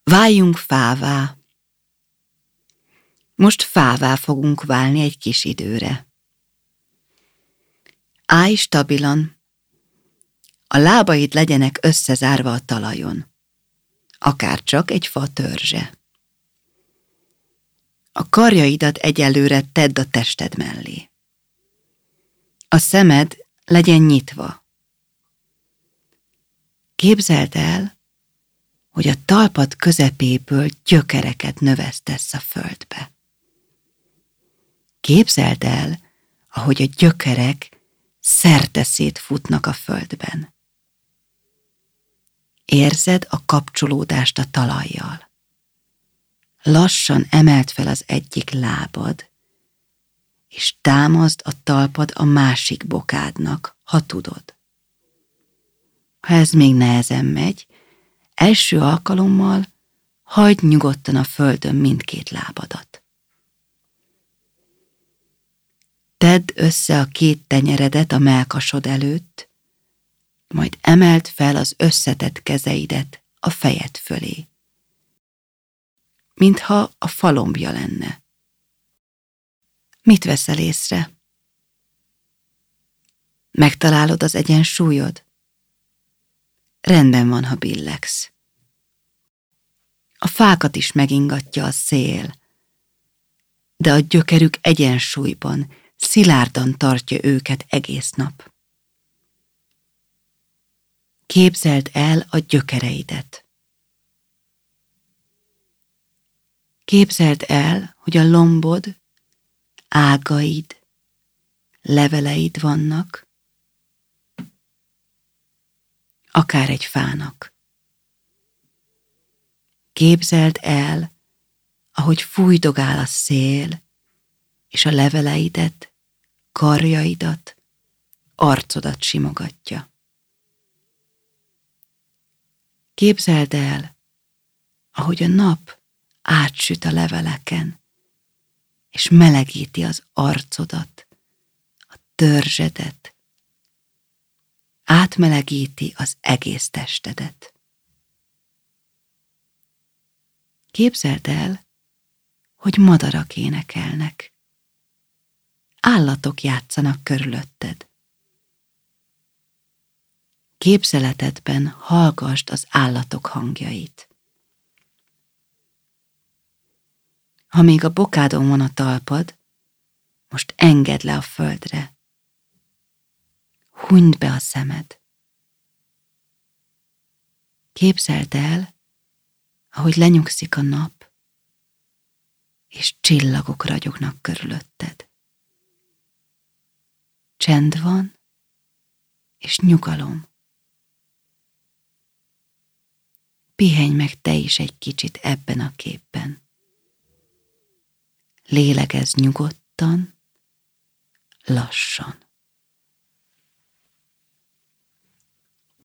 Váljunk fává. Most fává fogunk válni egy kis időre. Állj stabilan. A lábaid legyenek összezárva a talajon. Akárcsak egy fa törzse. A karjaidat egyelőre tedd a tested mellé. A szemed legyen nyitva. Képzeld el, hogy a talpad közepéből gyökereket növesztesz a földbe. Képzeld el, ahogy a gyökerek szerteszét futnak a földben. Érzed a kapcsolódást a talajjal. Lassan emeld fel az egyik lábad, és támaszd a talpad a másik bokádnak, ha tudod. Ha ez még nehezen megy, első alkalommal hagyd nyugodtan a földön mindkét lábadat. Tedd össze a két tenyeredet a mellkasod előtt, majd emeld fel az összetett kezeidet a fejed fölé, mintha a falombja lenne. Mit veszel észre? Megtalálod az egyensúlyod? Rendben van, ha billegsz. A fákat is megingatja a szél, de a gyökerük egyensúlyban, szilárdan tartja őket egész nap. Képzeld el a gyökereidet. Képzeld el, hogy a lombod, ágaid, leveleid vannak, akár egy fának. Képzeld el, ahogy fújdogál a szél, és a leveleidet, karjaidat, arcodat simogatja. Képzeld el, ahogy a nap átsüt a leveleken, és melegíti az arcodat, a törzsedet, átmelegíti az egész testedet. Képzeld el, hogy madarak énekelnek, állatok játszanak körülötted. Képzeletedben hallgasd az állatok hangjait. Ha még a bokádon van a talpad, most engedd le a földre. Hunyd be a szemed. Képzeld el, ahogy lenyugszik a nap, és csillagok ragyognak körülötted. Csend van, és nyugalom. Pihenj meg te is egy kicsit ebben a képben. Lélegezz nyugodtan, lassan.